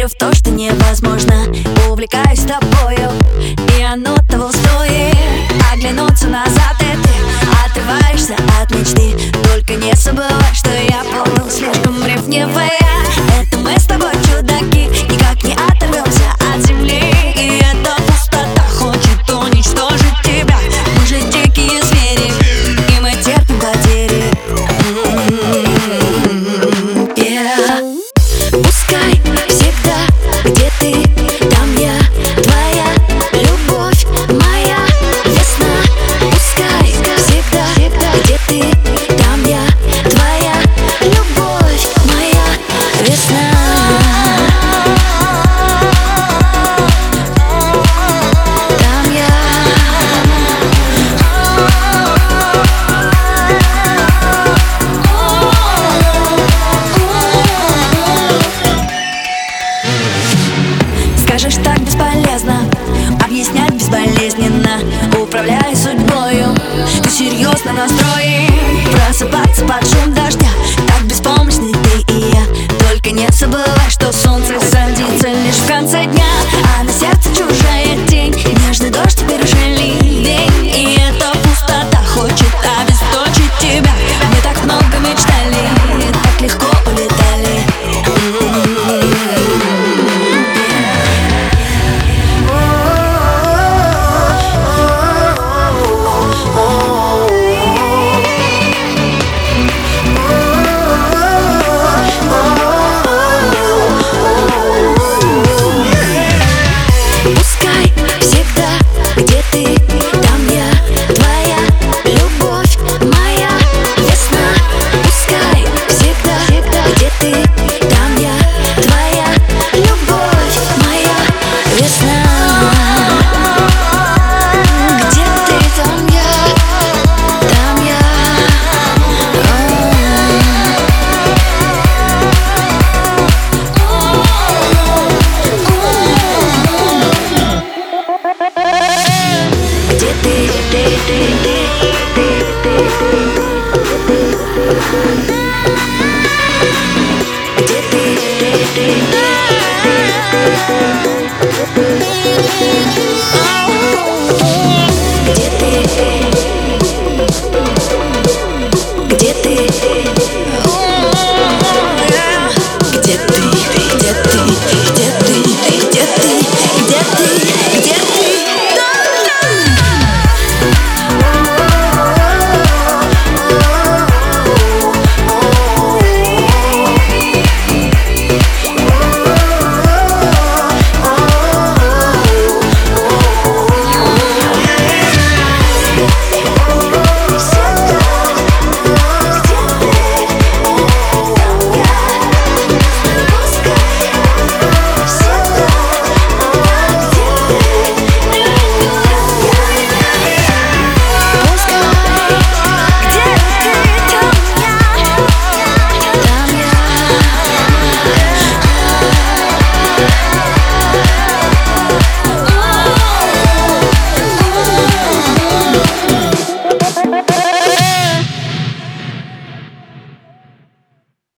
верю в то, что невозможно. Увлекаюсь тобою, и оно того стоит. Оглянуться назад, и ты отрываешься от мечты. Только не забывай, что я был слишком ревнивая. Это мы с тобой чудаки, никак не оторвемся от земли. И эта пустота хочет уничтожить тебя. Мы же дикие звери, и мы терпим потери. Пускай всегда, где ты, там я, твоя любовь, моя весна. Пускай всегда, где ты, там я, твоя любовь, моя весна. Там я. Скажешь, так бесполезно объяснять безболезненно, управляя судьбою. Ты серьезно настроен просыпаться под шум дождя. Так беспомощны ты и я. Только не забывай, что солнце садится лишь в конце дня, а на сердце чужая тень. Нежный дождь теперь уже ливень. И